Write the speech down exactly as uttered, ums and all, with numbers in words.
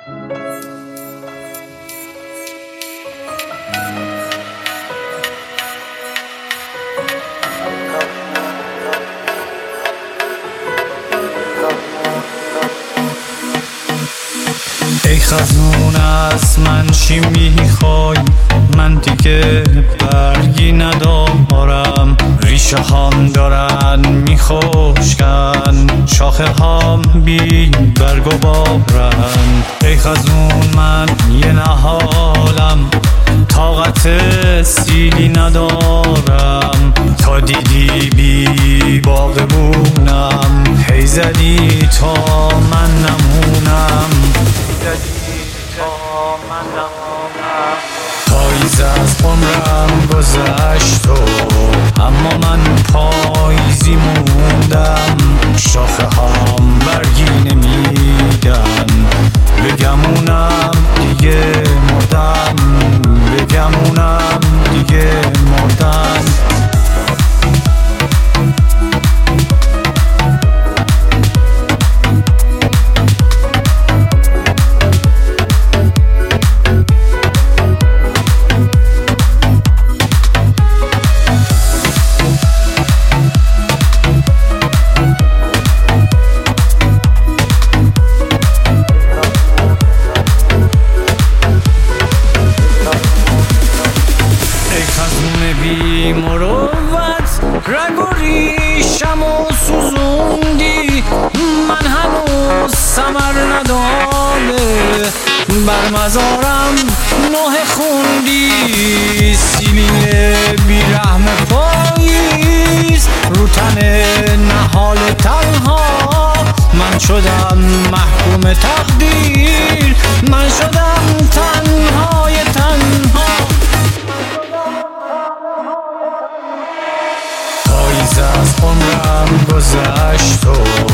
ای خزون از من چی میخوای؟ من دیگه برگی ندارم، ریشه هام دارن میخشکن، شاخه هام بی برگ و بارن. ای خزون من یه نهالم، طاقت سیلی ندارم، تا دیدی بی باغبونم، هی زدی تا من نمونم، پاییز از عمرم گذشت و اما من پاییزی موندم، شاخه هام برگی نمیدن، بگمونم دیگه مردم، بگمونم دیگه مردم. بی مروت رگ و ریشم و سوزوندی، من هنوز ثمر نداده، بر مزارم نوحه خوندی، سیلین بی رحم پاییز رو تن نهال تنها، من شدم محکوم تقدیر، من شدم تنهای تنها. پاییز از عمرم گذشت و